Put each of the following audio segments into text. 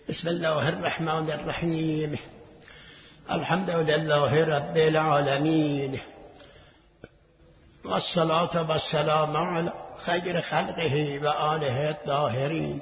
بسم الله الرحمن الرحیم. الحمد لله رب العالمین و الصلاة و السلام علی خیر خلقه و آله الطاهرین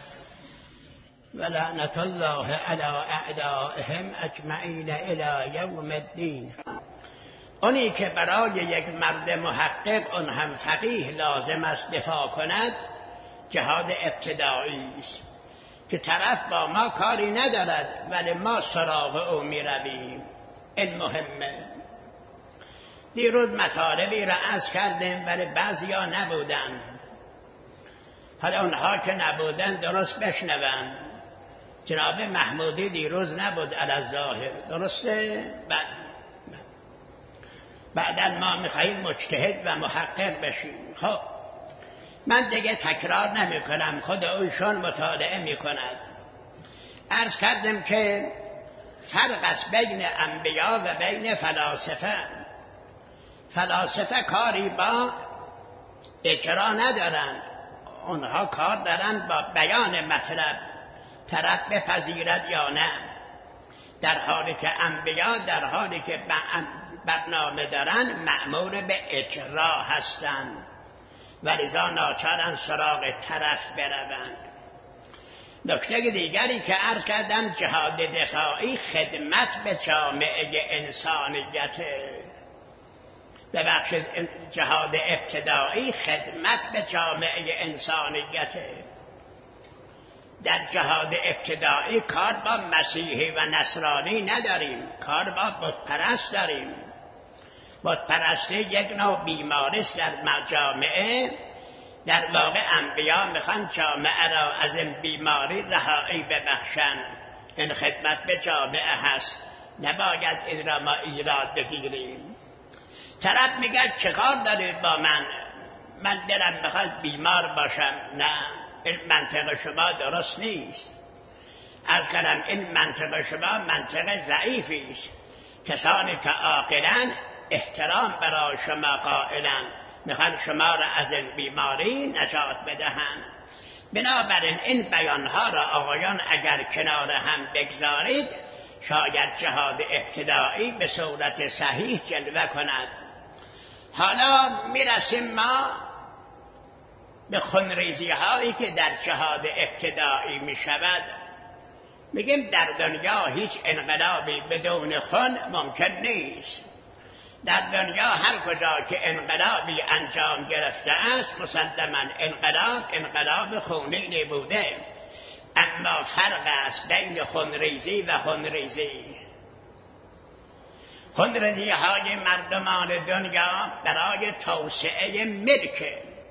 و لعنت الله علی اعدائهم اجمعین الی یوم الدین. اونی که برای یک مرد محقق اون هم فقیه لازم است دفاع کند جهاد ابتدایی است که طرف با ما کاری ندارد ولی ما سراغ او می رویم. این مهمه. دیروز مطالبی را عرض کردیم ولی بعضیا نبودن. حالا اونها که نبودن درست بشنون. جناب محمودی دیروز نبود علی الظاهر، درسته؟ بعدا ما میخواییم مجتهد و محقق بشیم. خب من دیگه تکرار نمی کنم، خود اویشون مطالعه می کند. عرض کردم که فرق است بین انبیا و بین فلاسفه. فلاسفه کاری با اجرا ندارن، اونها کار دارن با بیان مطلب، طرف بپذیرد یا نه، در حالی که انبیا در حالی که برنامه دارن مأمور به اجرا هستند و لذا ناچارن سراغ طرف بروند. نکته دیگری که عرض کردم جهاد دفاعی خدمت به جامعه انسانیت، ببخشید جهاد ابتدایی خدمت به جامعه انسانیت. در جهاد ابتدایی کار با مسیحی و نصرانی نداریم، کار با بتپرست داریم. بتپرستی یک نوع بیماری است در جامعه. در واقع انبیا میخوان جامعه را از این بیماری رهایی ببخشن. این خدمت به جامعه هست، نباید این را ما ایراد بگیریم. طرف میگه چه کار دارید با من دلم میخواد بیمار باشم. نه، این منطق شما درست نیست. عرض کردم این منطق شما منطق ضعیفی است. کسانی که عاقلن احترام برای شما قائلن، میخوان شما را از این بیماری نجات بدهند. بنابراین این بیانها را آقایان اگر کنار هم بگذارید شاید جهاد ابتدایی به صورت صحیح جلوه کند. حالا میرسیم ما به خونریزی هایی که در جهاد ابتدایی میشود. میگیم در دنیا هیچ انقلابی بدون خون ممکن نیست. در دنیا هر کجا که انقلابی انجام گرفته است مسلماً انقلاب خونینی بوده، اما فرق است بین خونریزی و خونریزی. خونریزی های مردمان دنیا برای توسعه ملک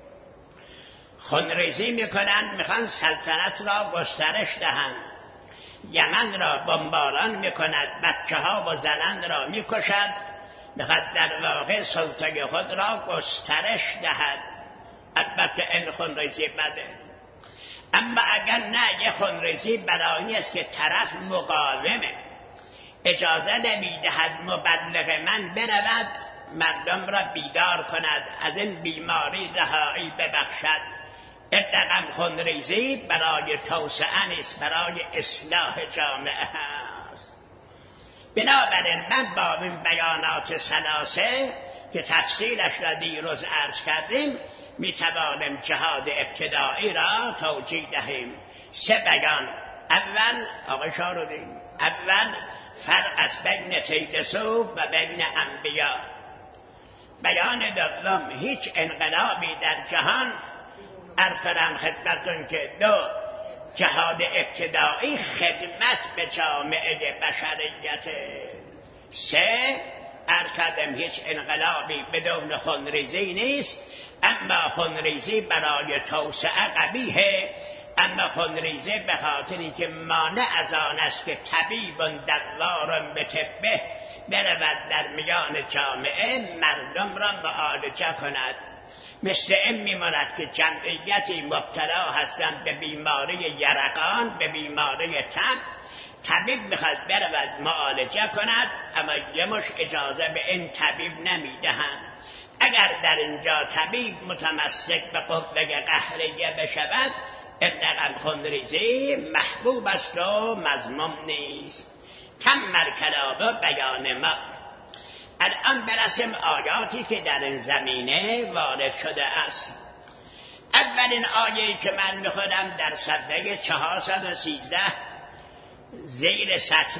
خونریزی میکنن، میخوان سلطنت را گسترش دهند. یمن را بمباران میکند، بچه ها و زنان را میکشد، میخواد در واقع سلطه خود را گسترش دهد. البته این خونریزی بده، اما اگر نه یه خونریزی برای است که طرف مقاومه، اجازه نمیدهد مبلغ من برود مردم را بیدار کند، از این بیماری رهایی ببخشد. این رقم خونریزی برای توسعه نیست، برای اصلاح جامعه هست. بنابراین من با این بیانات ثلاثه که تفصیلش را دیروز عرض کردیم میتوانیم جهاد ابتدایی را توجیه دهیم. سه بیان. اول آقای شارودی، اول فرق است بین فیلسوف و بین انبیا. بیان دوم هیچ انقلابی در جهان، عرض کردم خدمتتون که دو، جهاد ابتدایی خدمت به جامعه بشریت. سه، عرض کردم هیچ انقلابی بدون خونریزی نیست، اما خونریزی برای توسعه قبیحه، اما خونریزی به خاطری که مانع از آن است که طبیب دوار به طبه برود در میان جامعه مردم را معالجه کند. مثل این میماند که جمعیتی مبتلا هستند به بیماری یرقان، به بیماری تب، طبیب میخواد برود معالجه کند اما یه مش اجازه به این طبیب نمیدهند. اگر در اینجا طبیب متمسک به قوه قهریه بشود این رقم خونریزی محبوب است و مذموم نیست. تم کلام بیان ما. الان برسیم آیاتی که در این زمینه وارد شده است. اولین آیه‌ای که من میخونم در صفحه 413 زیر سطر.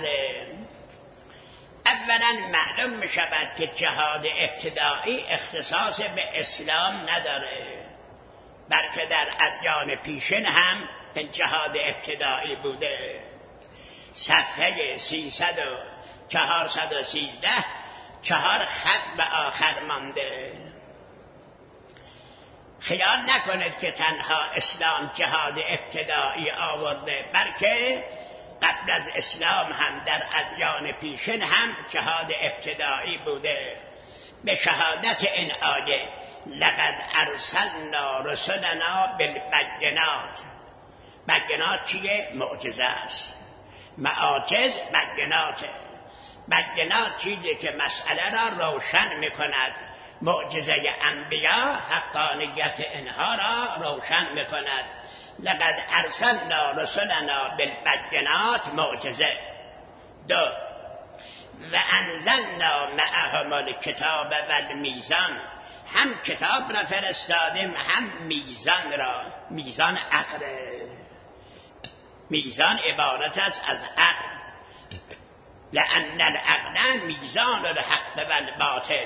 اولا معلوم میشود که جهاد ابتدایی اختصاص به اسلام نداره، بلکه در ادیان پیشین هم جهاد ابتدایی بوده. صفحه 413 4 خط به آخر مانده. خیال نکنید که تنها اسلام جهاد ابتدایی آورده، بلکه قبل از اسلام هم در ادیان پیشین هم جهاد ابتدایی بوده. به شهادت این آیه لقد ارسلنا رسلنا بالبینات. بینات چیه؟ معجزه است. معاجز بیناته. بینات چیزی که مسئله را روشن میکند. معجزه انبیا حقانیت اینها را روشن میکند. لقد ارسلنا رسلنا بالبینات معجزه. 2 و انزلنا معهم الکتاب والمیزان. هم کتاب را فرستادیم هم میزان را. میزان عقل. میزان عبارت است از عقل. لأن العقل میزان الحق والباطل.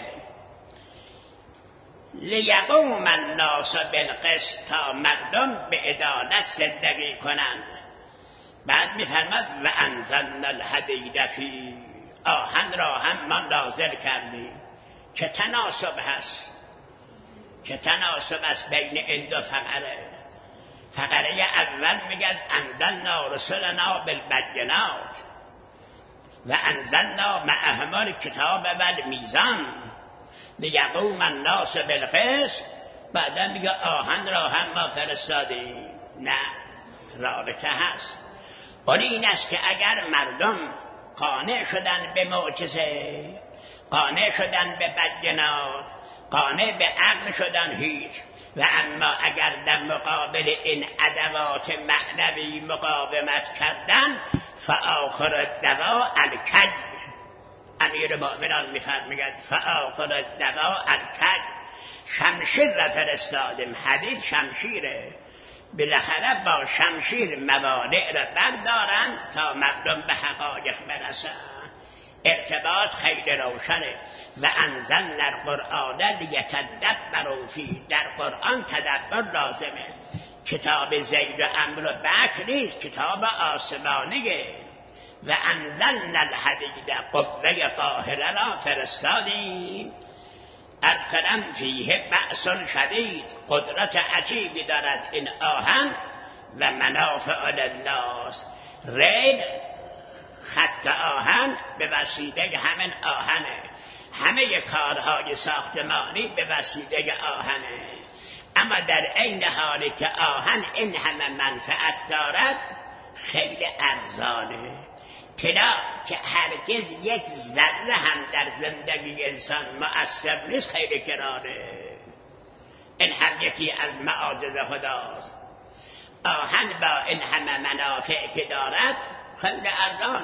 لیقوم الناس بالقسط، تا مردم به عدالت زندگی کنند. بعد میفرماد و انزلنا الحدید فی. آهن را هم ما نازل کردیم. چه تناسب هست، چه تناسب است بین این دو فقره. فقره اول میگه انزلنا رسلنا بالبینات و انزلنا معهم الکتاب والمیزان لیقوم الناس بالقسط. بعدا میگه آهن را هم ما فرستادیم. نه، رابطه هست. اون این است که اگر مردم قانع شدن به معجزه، قانع شدن به بینات، قانع به عقل شدن هیچ. و اما اگر در مقابل این ادوات معنوی مقاومت کردن، فآخر الدوا الکج. امیر مؤمنان میفرماید فآخر الدوا الکج. شمشیر را فرستادیم. حدید شمشیره. بالاخره با شمشیر موانع را بردارن تا مردم به حقایق برسن. ارتباط خیلی روشنه. و انزلنا القرآن لیتدبروا فیه. در قرآن تدبر لازمه. کتاب زید و عمرو و بکر نیست، کتاب آسمانیه. و انزلنا الحدید، قوه قاهره را فرستادیم. از کنم فیه بأس شدید. قدرت عجیبی دارد این آهن. و منافع للناس. ریل خط آهن به وسیله همین آهنه. همه کارهای ساختمانی به وسیله آهنه. اما در عین حالی که آهن این همه منفعت دارد، خیلی ارزانه. طلا که هرگز یک ذره هم در زندگی انسان مؤثر نیست، خیلی گرانه. این هم یکی از معاجز خداست. آهن با این همه منافع که دارد خیلی ارزانه.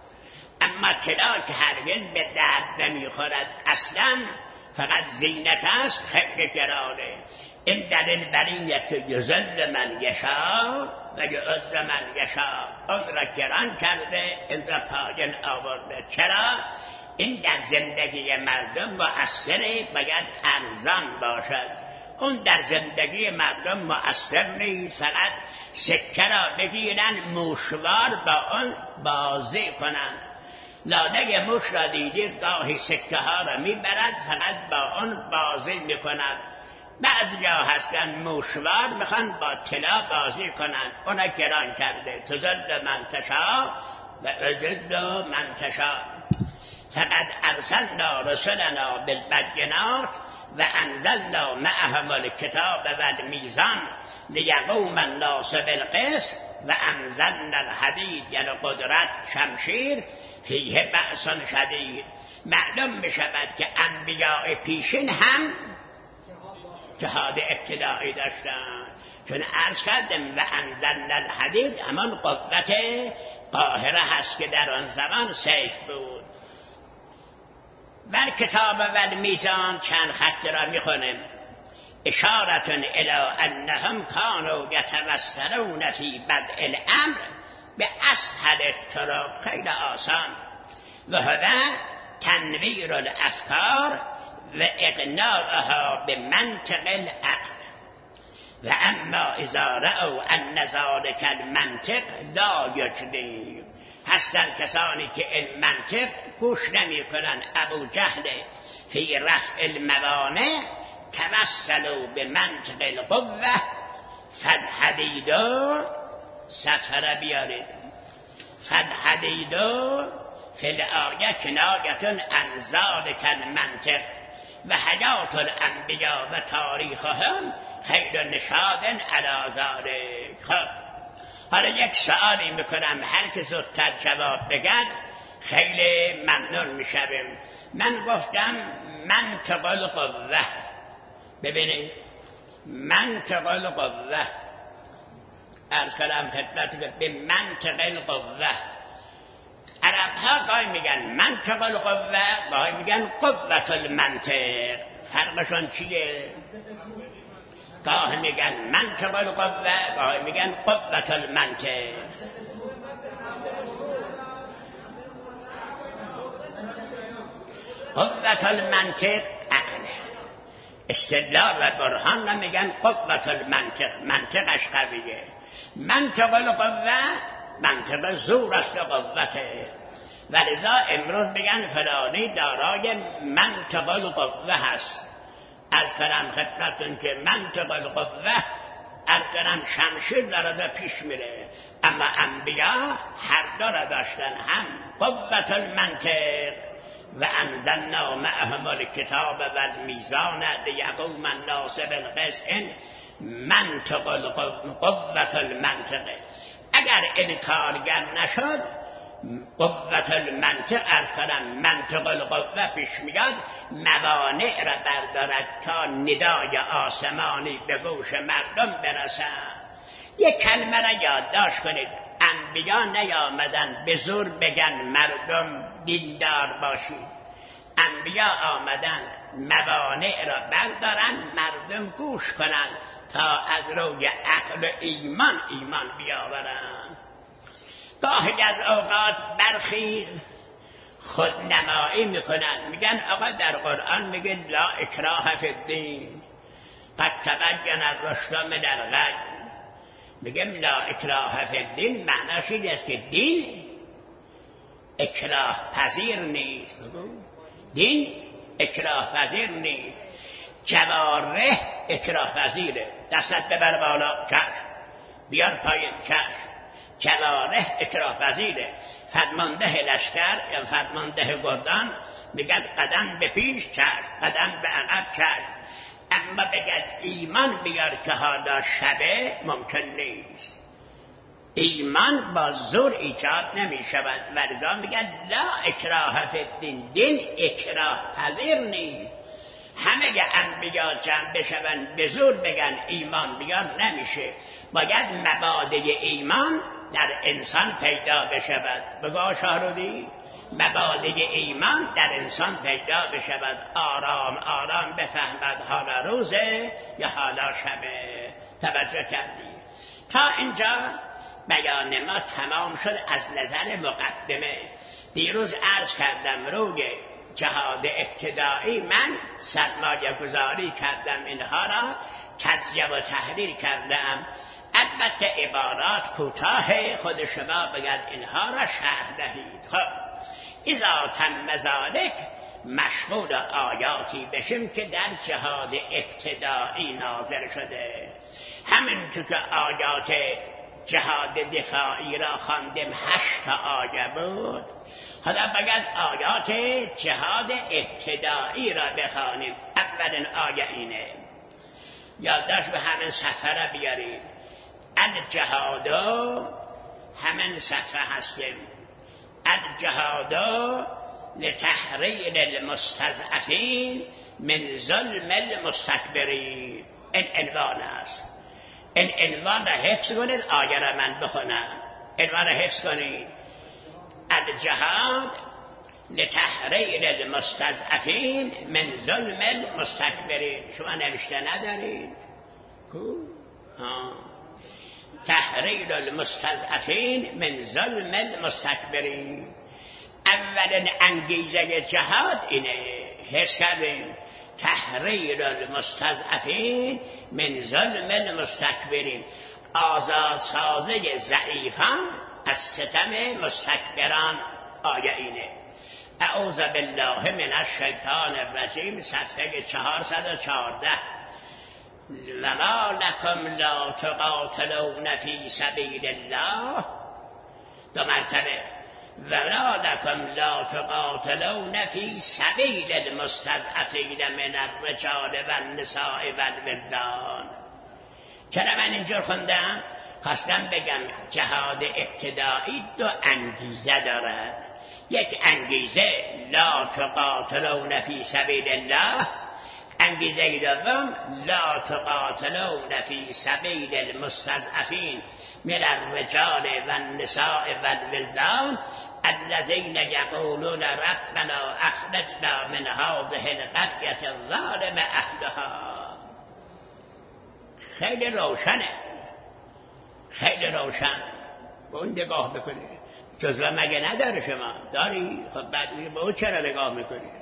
اما طلا که هرگز به درد نمیخورد اصلا، فقط زینت است، خیلی گرانه. این دلیل بر این است که یذل من یشاء و یعز من یشاء. اون را گران کرده، این را پایین آورده. چرا؟ این در زندگی مردم مؤثره، باید ارزان باشد. اون در زندگی مردم مؤثر نیست. فقط سکه را بگیرن، موشوار با اون بازی کنن. لانه موش را دیدید گاهی سکه ها را میبرد، فقط با اون بازی میکند. بعضی ها هستن موشوار، میخوان با طلا بازی کنن. اونا گران کرده. تذل من تشاء و اذل من تشاء. فقد ارسلنا رسلنا بالبینات و انزلنا معهم الکتاب والمیزان لیقوم الناس بالقسط و انزلنا الحدید، یعنی قدرت، شمشیر، فیه بأس شدید. معلوم میشود که انبیاء پیشین هم جهاد ابتدایی داشتن. چون عرض کردم و انزلنا الحدید همان قوت قاهره هست که در آن زمان سیف بود. بر کتاب والمیزان چند خط را میخونم. اشارة الی انهم کانوا یتوسلون فی بدء الامر به اسهل الطرق، خیلی آسان، و هو تنویر الافکار و اقناعها به منطق العقل. و اما اذا رأوا ان ذلك المنطق لا یجدی، هستن کسانی که این منطق گوش نمی کنن. ابو جهل فی رفع الموانع توسلوا به منطق القوه فالحدید سفر بیارید. فالحدید فی الآیه کنایة عن ذلک المنطق و حیات الانبیاء و تاریخهم خیر نشاد علی ذلک. خب حالا یک سوالی میکنم، هر که زودتر جواب بگد خیلی ممنون میشویم. من گفتم منطق القوه، ببینید منطق القوه، عرض کردم خدمتتون به منطق القوه. عرب ها گاهی میگن منطق القوه، گاهی میگن قوت المنطق. فرقشون چیه؟ گاهی میگن منطق القوه، گاهی میگن قوت المنطق. قوت المنطق عقله، استدلال و برهان را میگن قوت المنطق، منطقش قویه. منطق القوه منطق زور است و قوته، ولذا امروز میگن فلانی دارای منطق القوه هست. از کنم خدمتتون که منطق القوه، از کنم شمشیر داره پیش میره، اما انبیا هر دو را داشتن، هم قوت المنطق و انزلنا معهم الکتاب والمیزان لیقوم الناس بالقسط. منطق قوت المنطق اگر انکارگر نشد، قوت المنطق از کنم منطق القوه پیش میاد، موانع را بردارد تا ندای آسمانی به گوش مردم برسد. یک کلمه را یادداشت کنید، انبیا نیامدن به زور بگن مردم دیندار باشید. انبیا آمدن موانع را بردارن، مردم گوش کنن تا از روی عقل و ایمان بیاورن. گاهی از اوقات برخی خودنمایی میکنن، میگن آقا در قرآن میگه لا اکراه فی الدین قد تبین الرشد من الغی. میگم لا اکراه فی الدین معناش این است که دین اکراه پذیر نیست. دین اکراه پذیر نیست. جوارح اکراه پذیره. دستت ببر بالا، چشم، بیار پایین، چشم. جوارح اکراه پذیره. فرمانده لشکر یا فرمانده گردان میگد قدم به پیش، چشم، قدم به عقب، چشم. اما بگد ایمان بیار که حالا شبه، ممکن نیست. ایمان با زور ایجاد نمی شود. ولذا میگن لا اکراه فی الدین، دین اکراه پذیر نیست. همه انبیا جمع بشون به زور بگن ایمان بیار، نمیشه. باید مبادئ ایمان در انسان پیدا بشود. بگو شاهرودی، مبادئ ایمان در انسان پیدا بشود، آرام آرام بفهمد حالا روزه یا حالا شبه. توجه کردی؟ تا اینجا بیان ما تمام شد از نظر مقدمه. دیروز عرض کردم روی جهاد ابتدایی من سرمایه گذاری کردم، اینها را تجزیه و تحلیل کردم. البته عبارات کوتاه، خود شما باید اینها را شرح دهید. خب اذا تم ذلک مشغول آیاتی بشیم که در جهاد ابتدایی نازل شده. همینطور که آیات جهاد دفاعی را خواندیم 8 آیه بود، حالا باید آیات جهاد ابتدایی را بخوانیم. اولین آیه اینه، یادداشت به همین صفحه را بیارید. الجهاد، همین صفحه هستیم. الجهاد لتحریر المستضعفین من ظلم المستكبرین. این عنوان است. این عنوان را حفظ کنید. آیه را من بخونم. عنوان را حفظ کنید. الجهاد لتحریر المستضعفین من ظلم المستكبرین. شما نوشته ندارید؟ تحریر المستضعفین من ظلم المستكبرین. اولین انگیزه جهاد اینه. حس کردیم؟ تحریر المستضعفین من ظلم المستكبرین. آزاد سازی ضعیفان از ستم مستکبران. آیه اینه. اعوذ بالله من الشیطان الرجیم، صفحه 414. وما لكم لا تقاتلون في سبيل الله. دو مرتبه. ولا لكم لا تقاتلون في سبيل المستضعفين من الرجال والنساء والولدان. چرا من اینجور خوندم؟ خواستم بگم جهاد ابتدایی دو انگیزه دارد. یک انگیزه لا تقاتلون فی سبیل الله، انگیزه دوم لا تقاتلون فی سبیل المستضعفین من الرجال والنساء والولدان الذين يقولون ربنا اخرجنا من هذه القرية الظالم اهلها. خیلی روشنه، خیلی روشن. به اون نگاه بکنی. جزوه مگه نداره شما؟ داری؟ خب بعد به اون چرا نگاه میکنی؟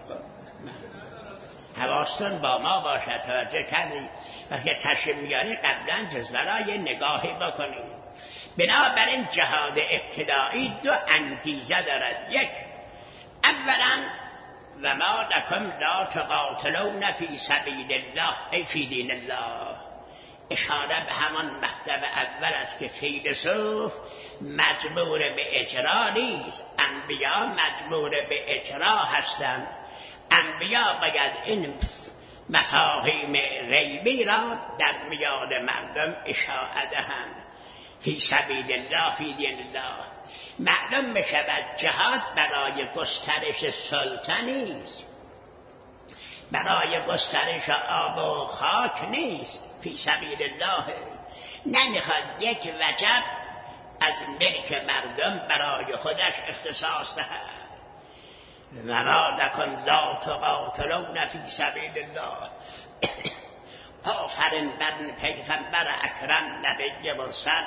حواستون با ما باشه. توجه کردی؟ وقتی تشریف میاری قبلا جزوه را یه نگاهی بکنی. بنابراین جهاد ابتدایی دو انگیزه دارد. یک، اولا و ما لکم لا تقاتلون فی سبیل الله ای فی دین الله. اشاره به همان مطلب اول است که فیلسوف مجبور به اجرا نیست، انبیا مجبور به اجرا هستند. انبیا باید این مفاهیم غیبی را در میان مردم اشاعه دهند. فی سبیل الله فی دین الله. معلوم بشود جهاد برای گسترش سلطه نیست، برای گسترش آب و خاک نیست. فی سبیل الله نمیخواد یک وجب از ملک مردم برای خودش اختصاص دهد. وما لکم لا تقاتلون فی سبیل الله. آفرین بر پیغمبر اکرم نبی مرسل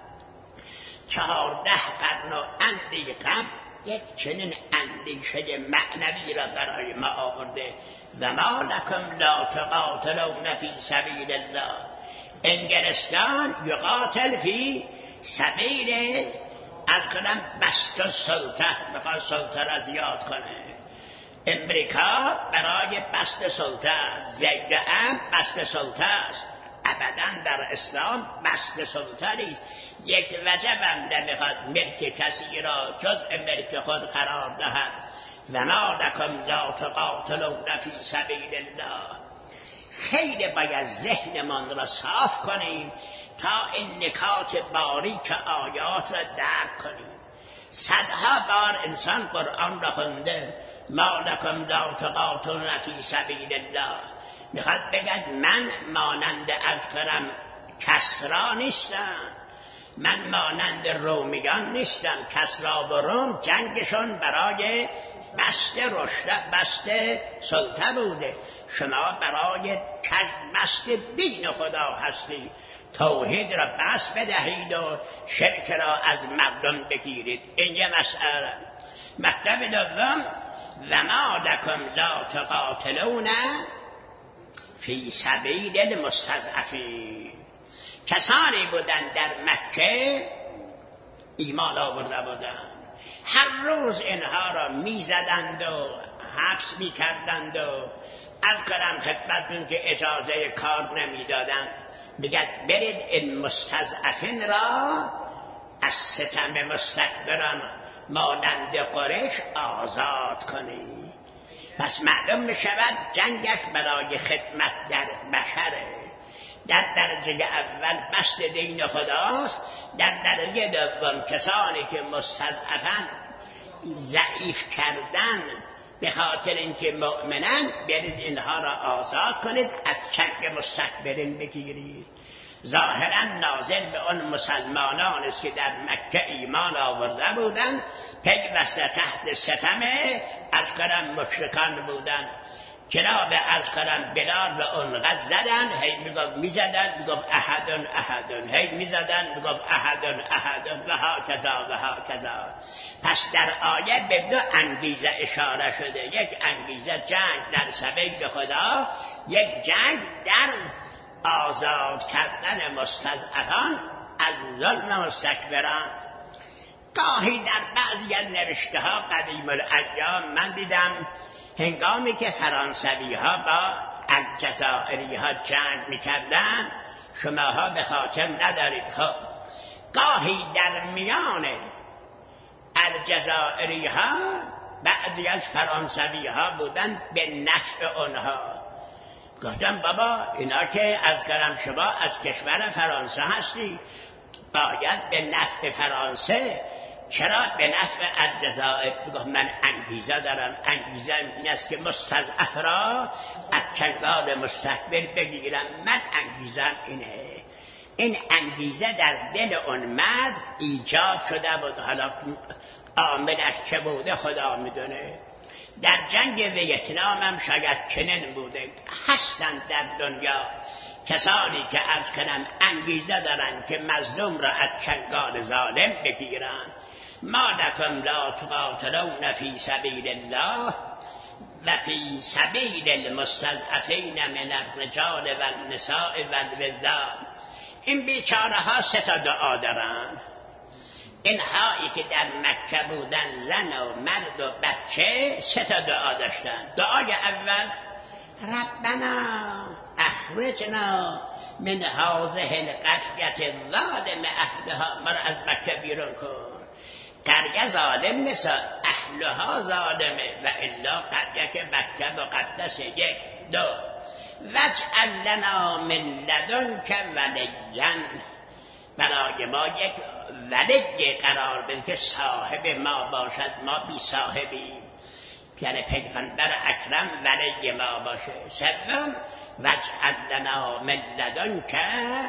14 قرن و اندی قبل یک چنین اندیشه معنوی را برای ما آورده. و ما لکم لا تقاتلون فی سبیل الله. انگلستان یقاتل فی سبیل از کنم بسط سلطه، میخواد سلطه را زیاد کنه. امریکا برای بسط سلطه است. زیده هم بسط سلطه است. ابدا در اسلام بسط سلطه نیست. یک وجب هم نمیخواد ملک کسی را جز ملک خود قرار دهد. و ما لکم لا تقاتلون فی سبیل الله. خیلی باید ذهنمان را صاف کنیم تا این نکات باریک آیات را درک کنیم. صدها بار انسان قرآن را خونده. ما لکم لا تقاتلون فی سبیل الله. میخواد بگد من مانند از کنم کسرا نیستم، من مانند رومیان نیستم. کسرا و روم جنگشون برای بسط سلطه بوده. شما برای بسط دین خدا هستی. توحید را بس بدهید و شرک را از مردم بگیرید. این یه مسئله. مطلب دوم و ما لکم لا تقاتلون فی سبیل المستضعفین. کسانی بودند در مکه ایمان آورده بودند، هر روز اینها را میزدند و حبس میکردند و از کنم خدمتتون که اجازه کار نمیدادند. میگد برید این مستضعفین را از ستم مستکبران مانند قریش آزاد کنید. پس معلوم میشود جنگش برای خدمت در بشره. در درجه اول بسط دین خداست، در درجه دوم کسانی که مستضعفن ضعیف کردن به خاطر اینکه مؤمنن برید اینها را آزاد کنید، از چنگ مستکبرین بگیرید. ظاهرا نازل به اون مسلمانان است که در مکه ایمان آورده بودند، پیوسته تحت ستم از کنم مشرکان بودند. جناب از کنم بلال به اون غز زدن، هی میزدن میگفت احدن احدن، هی میزدن میگفت احدن احدن و ها کذا و ها کذا. پس در آیه به دو انگیزه اشاره شده، یک انگیزه جنگ در سبیل خدا، یک جنگ در آزاد کردن مستضعفان از ظلم مستکبران. گاهی در بعضی از نوشته ها قدیم الایام من دیدم هنگامی که فرانسوی ها با الجزائری ها جنگ میکردن، شماها به خاطر ندارید، خب گاهی در میان الجزائری ها بعضی از فرانسوی ها بودن به نفع اونها. گفتم بابا اینا که از گرم شما از کشور فرانسه هستی، باید به نفع فرانسه، چرا به نفع الجزائر؟ بگم من انگیزه دارم، انگیزه این است که مستضعف را از چنگال مستکبر بگیرم، من انگیزم اینه. این انگیزه در دل اون مرد ایجاد شده بود، حالا عاملش چه بوده خدا میدونه. در جنگ ویتنام هم شاید چنین بوده. هستند در دنیا کسانی که از کنم انگیزه دارن که مظلوم را از چنگال ظالم بگیرن. ما لکم لا تقاتلون فی سبیل الله و فی سبیل المستضعفین من الرجال و النساء و الولدان. این بیچاره ها سه تا دعا دارن. اینهایی که در مکه بودن، زن و مرد و بچه، سه تا دعا داشتن. دعای اول ربنا اخرجنا من هذه القرية الظالم اهلها، ما را از مکه بیرون کن. قریه ظالم نیست، اهلها ظالمه، و الا قریه که مکه مقدس. یک. دو واجعل لنا من لدنک ولیا، برای ما یک ولی قرار بده که صاحب ما باشد، ما بی صاحبیم، یعنی پیغمبر اکرم ولی ما باشه. سوم واجعل لنا من لدنک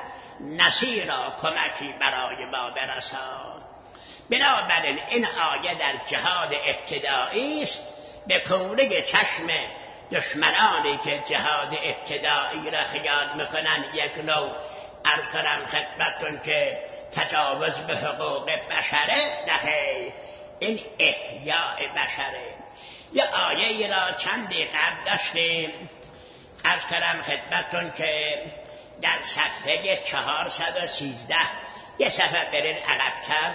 نصیرا، کمکی برای ما برسان. بنابراین این آیه در جهاد ابتدایی است، به کوره چشم دشمنانی که جهاد ابتدایی را خیال میکنن یک نوع عرض کنم خدمتتون که تجاوز به حقوق بشره، نخیر، این احیاء بشره. یه آیه را چندی قبل داشتیم، عرض کنم خدمتتون که در صفحه 413، یه صفحه برید عقب‌تر،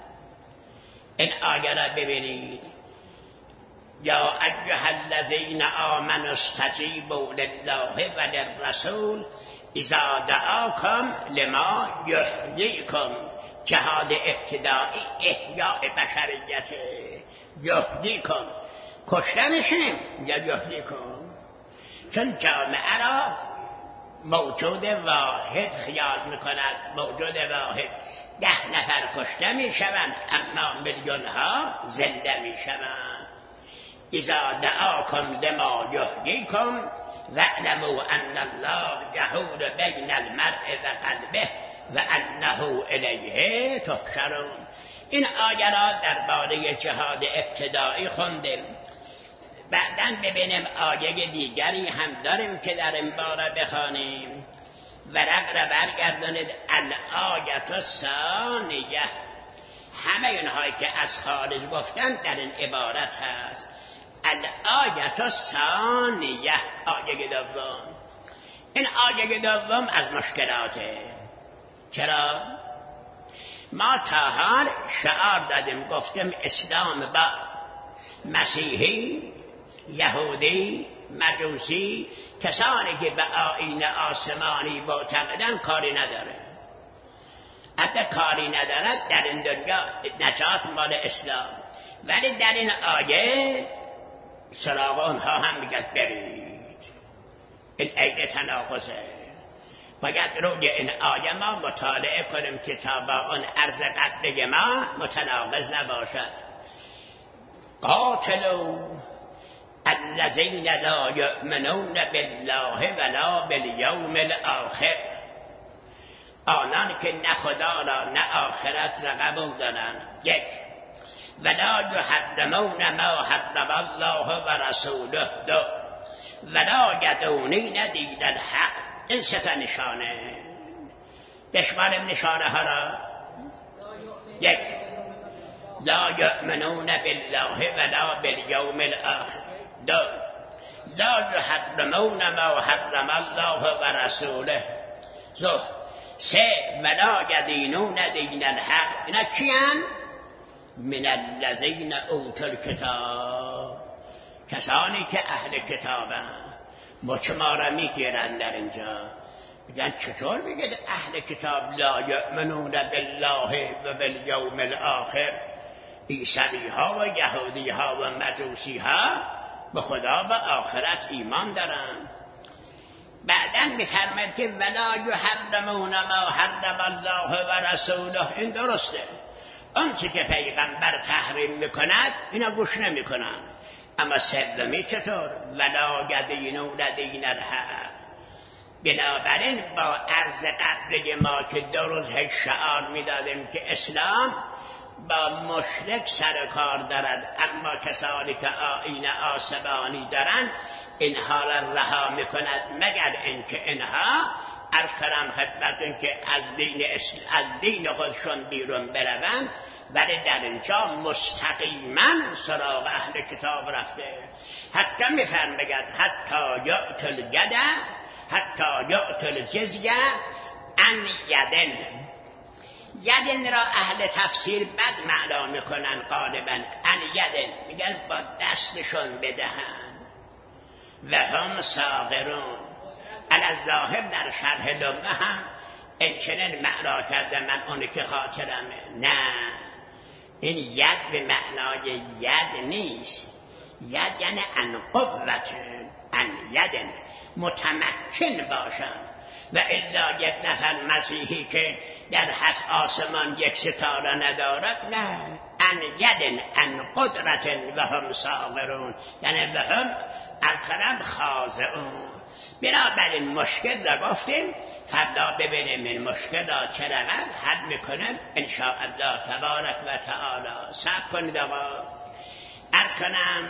این آیه را ببینید. یا ایها الذین آمنوا استجیبوا لله و للرسول اذا دعاکم لما یحییکم. جهاد ابتدایی احیاء بشریت، یحییکم، کشته میشیم یا یحییکم، چون جامعه را موجود واحد خیال میکند. موجود واحد 10 نفر کشته میشوند، اما میلیون ها زنده میشوند. اذا دعاکم لما یحییکم واعلموا ان الله یحول بین المرء و قلبه و انه الیه تحشرون. این آیه را درباره جهاد ابتدایی خوندیم. بعداً ببینیم آیه دیگری هم داریم که در این باره بخوانیم. ورق را برگردانید، الآیه الثانیه. همه اینهایی که از خارج گفتم در این عبارت هست. الآیه الثانیه، آیه دوم. این آیه دوم از مشکلاته. چرا؟ ما تا حال شعار دادیم، گفتیم اسلام با مسیحی، یهودی، مجوسی، کسانی که به آیین آسمانی معتقدن کاری نداره. حتی کاری ندارد در این دنیا، نجات مال اسلام. ولی در این آیه سراغ اونها هم میگد برید. این عین تناقضه. باید روی این آیه ما مطالعه کنیم که تا با اون عرض قبلی ما متناقض نباشد. قاتلوا الذین لا یؤمنون بالله ولا بالیوم الاخر. آنان که نه خدا را نه آخرت را قبول دارند. یک، ولا یحرمون ما حرم الله و رسوله. دو، ولا یدونین دین الحق. این سه تا نشانه. بشماریم نشانه ها را. یک، لا یؤمنون بالله ولا بالیوم الاخر. دو، لا یحرمون ما حرم الله و رسوله. سه، ولا یدینون دین الحق. اینا کیان؟ من الذین اوتوا الکتاب. کسانی که اهل کتابند. مچ ما را میگیرند در اینجا، میگن چطور میگه اهل کتاب لا یؤمنون بالله و بالیوم الاخر؟ عیسوی ها و یهودی ها و مجوسی ها به خدا و آخرت ایمان دارند. بعداً میفرماید که ولا یحرمون ما حرم الله و رسوله. این درسته، آنچه که پیغمبر تحریم میکند اینا گوش نمیکنن. اما سومی چطور؟ ولا یدینون دین الحق. بنابراین با عرض قبل ما که 2 روز شعار میدادیم که اسلام با مشرک سر کار دارد، اما کسانی که آیین آسمانی دارند اینها را رها میکند، مگر اینکه اینها عرض کردم خدمتتون که از دین خودشون بیرون بروند. ولی در اینجا مستقیما سراغ اهل کتاب رفته. حتی میفرماید حتی یأتوا الجزیه، حتی یأتوا الجزیه عن ید. ید را اهل تفسیر بد معنا میکنن غالبا. عن ید میگن با دستشون بدهن. و هم صاغرون. الظاهر در شرح لغه هم این چنین معنا کرده، من اونی که خاطرمه. نه، این ید به معنای ید نیست. ید یعنی ان قوت، ان ید متمکن باشن. و الا یک نفر مسیحی که در 7 آسمان یک ستاره ندارد، نه، ان ید ان قدرت و هم صاغرون، یعنی و هم الکرم خاضعون. بنابراین مشکل را گفتیم، فردا ببینیم این مشکل را چه رقم حل میکنم ان شاء الله تبارک و تعالی. صبر کنید آقا. عرض کنم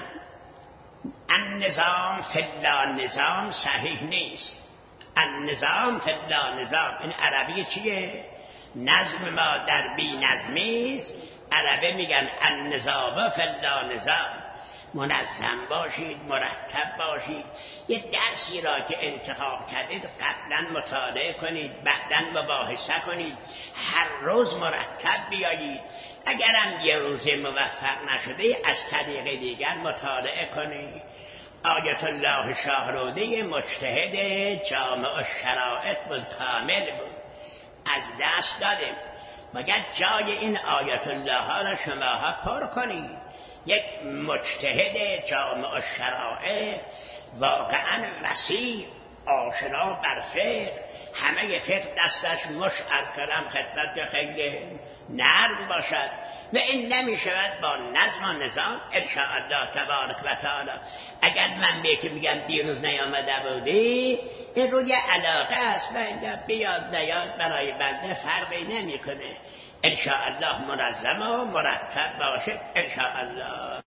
النظام فی اللانظام صحیح نیست. النظام فی اللانظام، این عربی چیه؟ نظم ما در بی نظمی است. عربی میگن النظام فی اللانظام. منظم باشید، مرتب باشید. یه درسی را که انتخاب کردید قبلا مطالعه کنید، بعدا مباحثه کنید، هر روز مرتب بیایید. اگرم یه روز موفق نشده از طریق دیگر مطالعه کنید. آیت الله شاهرودی مجتهد جامع الشرائط بود، کامل بود، از دست دادیم. مگر جای این آیت الله ها را شماها پر کنید. یک مجتهد جامع الشرائع، واقعا وسیع، آشنا بر فقه، همه فقه دستش مش از کلم خدمت خیلی نرم باشد و این نمی شود با نظم و نظام ان شاء الله تبارک و تعالی. اگر من به که میگم دیروز نیامده بودی، این روی علاقه است و بیاد نیاد برای بنده فرقی نمی کنه. ان شاء الله منظم و مرتب باشد ان شاء الله.